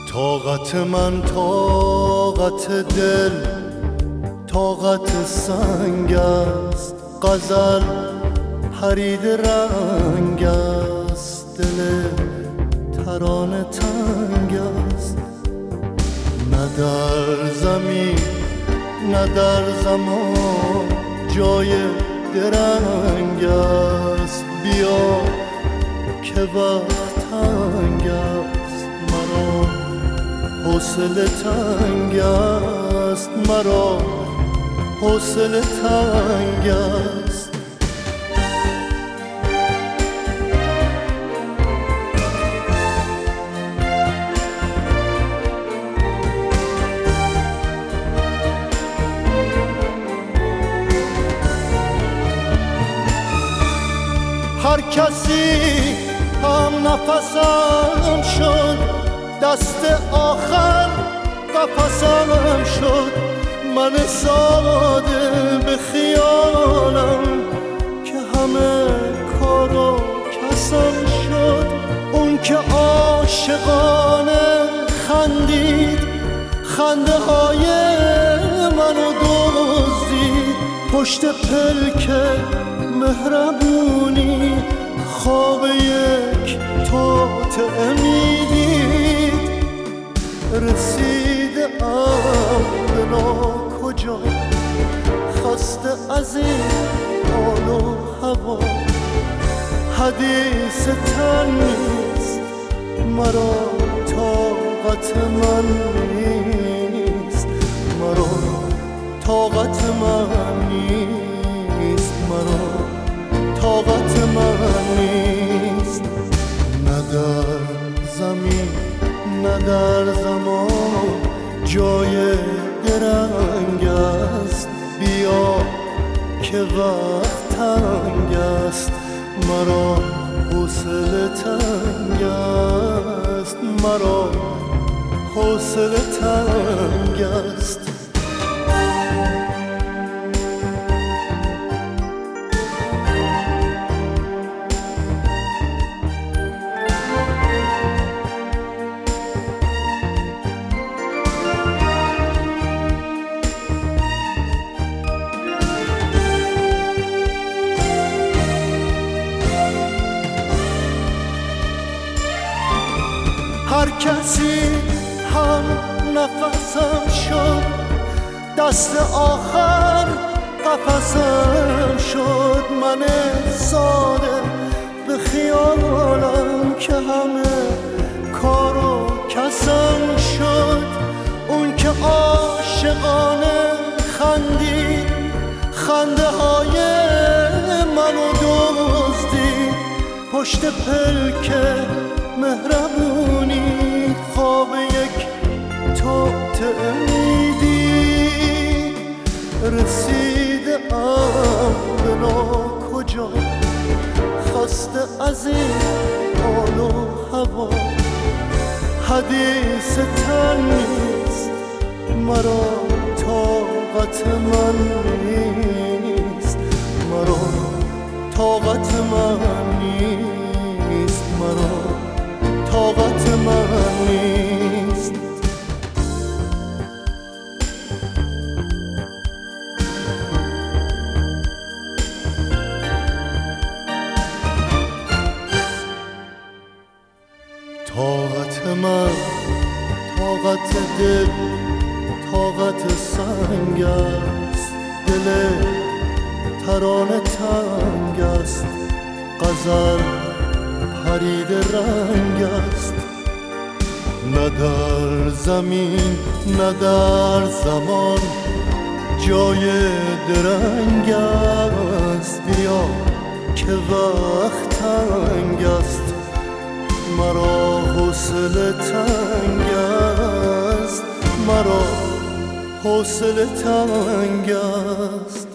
طاقت من طاقت دل، طاقت سنگ است. غزل پرید رنگ است، دل ترانه تنگ است. نه در زمین نه در زمان جای درنگ است. بیا که وقت تنگ است، مرا حوصله تنگ است، مرا حوصله تنگ است. هر کسی هم نفسم شد، دست آخر قفسم شد. من ساده به خیالم که همه کار و کسم شد. اون که عاشقانه خندید، خنده های منو دزدید. پشت پلکه مهربونی خواب یک توطئه میدید. رسیده ام به ناکجا، خسته از این حال و هوا. حدیث تن نیست، مرا طاقت من نیست، مرا طاقت من نیست، مرا طاقت من نیست. نه در زمین نه در زمان جای درنگ است. بیا که وقت تنگ است، مرا حوصله تنگ است، مرا حوصله تنگ است. هر کسی هم نفسم شد، دست آخر قفسم شد. من ساده به خیالم که همه کار و کسم شد. اون که عاشقانه خندید، خنده های منو دزدید. پشت پلکه مهربونی خواب یک توطئه میدید. رسیده ام به ناکجا، خسته از این حال و هوا. حدیث تن نیست، مرا طاقت من نیست، مرا طاقت من نیست، مرا طاقت من نیست. طاقت من طاقت دل، طاقت سنگ است. دل ترانه تنگ است، غزل پرید رنگ است. نه در زمین نه در زمان جای درنگ است. بیا که وقت تنگ است، مرا حوصله تنگ است، مرا حوصله تنگ است.